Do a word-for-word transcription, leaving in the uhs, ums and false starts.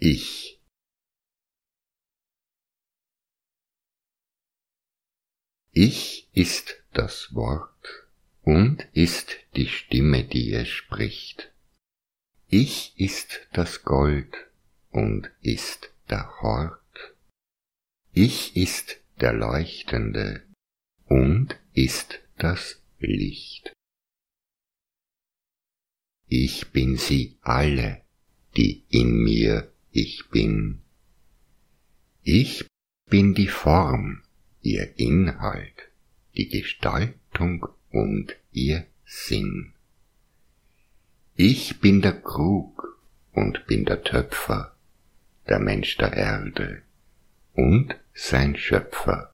Ich. Ich ist das Wort und ist die Stimme, die es spricht. Ich ist das Gold und ist der Hort. Ich ist der Leuchtende und ist das Licht. Ich bin sie alle, die in mir ich bin. Ich bin die Form, ihr Inhalt, die Gestaltung und ihr Sinn. Ich bin der Krug und bin der Töpfer, der Mensch der Erde und sein Schöpfer.